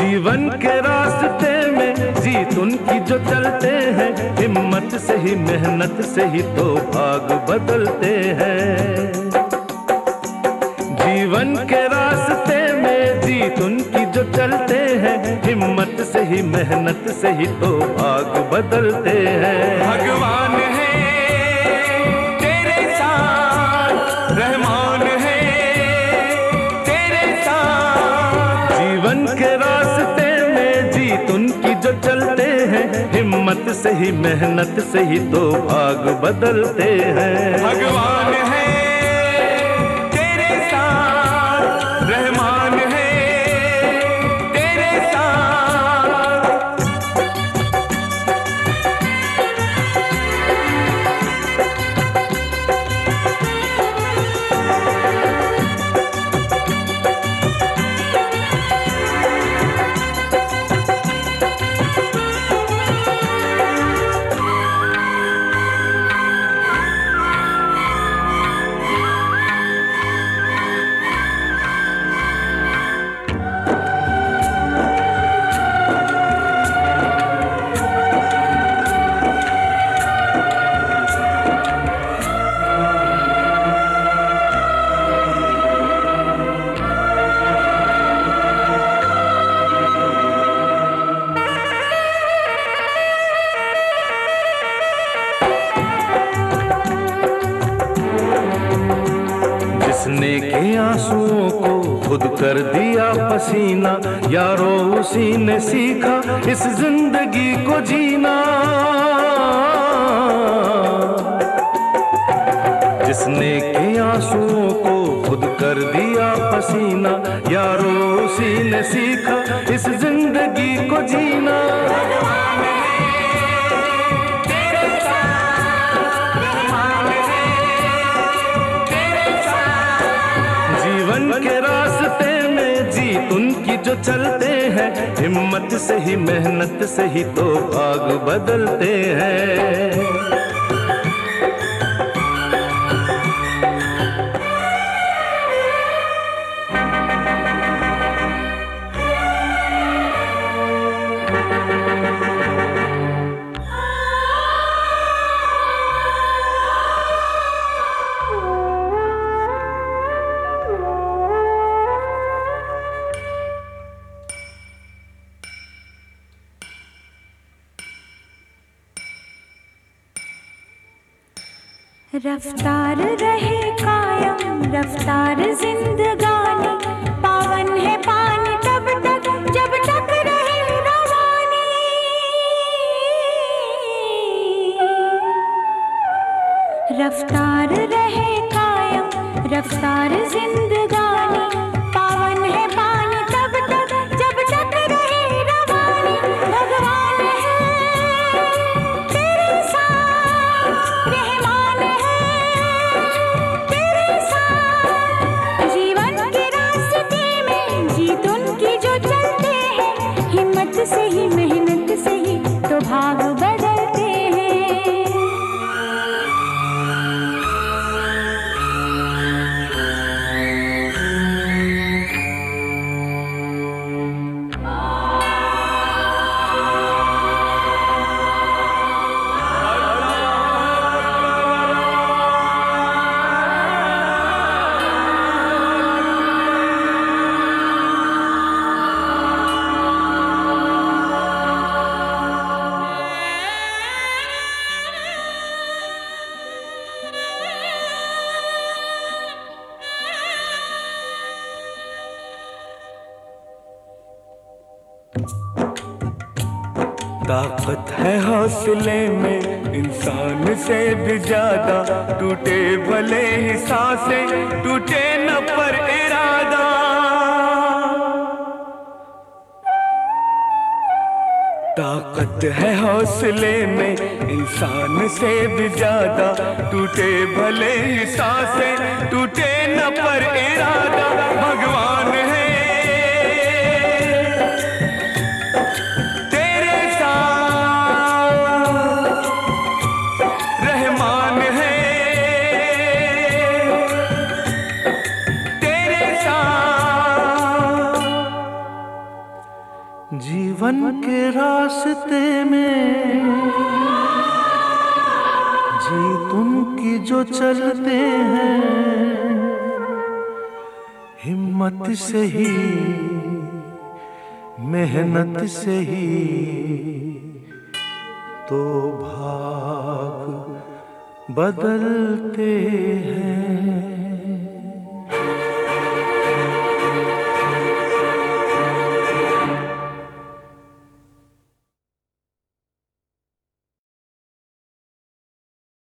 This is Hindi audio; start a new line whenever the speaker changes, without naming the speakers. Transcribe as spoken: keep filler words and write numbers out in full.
जीवन के रास्ते में जीत उनकी जो चलते हैं, हिम्मत से ही मेहनत से ही तो भाग बदलते हैं। जीवन के रास्ते में जीत उनकी जो चलते हैं, हिम्मत से ही मेहनत से ही तो भाग बदलते हैं।
भगवान है तेरे साथ, रहमान है तेरे साथ।
जीवन के रास्ते में जीत उनकी जो चलते हैं, हिम्मत से ही मेहनत से ही तो भाग बदलते हैं।
भगवान है तेरे साथ, रहमान है तेरे साथ।
जिसने के आंसुओं को खुद कर दिया पसीना, यारो उसी ने सीखा इस जिंदगी को जीना। जिसने के आंसुओं को खुद कर दिया पसीना, यारो उसी ने सीखा इस जिंदगी को जीना। जीवन के रास्ते में जीत उनकी जो चलते हैं, हिम्मत से ही मेहनत से ही तो भाग बदलते हैं।
रफ्तार रहे कायम रफ्तार जिंदगानी, पावन है पानी तब तक जब तक रहे रवानी। रफ्तार रहे कायम रफ्तार जिंदगानी, पावन है पानी तब तक जब तक रहे रवानी। भगवान है तेरे साथ, रहमान है तेरे साथ। जीवन के रास्ते में जीत उनकी जो चलते हैं, हिम्मत से ही मेहनत से ही तो भाग बदलते हैं।
ताकत है हौसले में इंसान से भी ज्यादा, टूटे भले ही सांसें टूटे न पर इरादा। ताकत है हौसले में इंसान से भी ज्यादा, टूटे भले ही सांसें टूटे न पर इरादा। भगवान है
जीवन के रास्ते में जीत उनकी जो चलते हैं, हिम्मत से ही मेहनत से ही तो भाग बदलते हैं।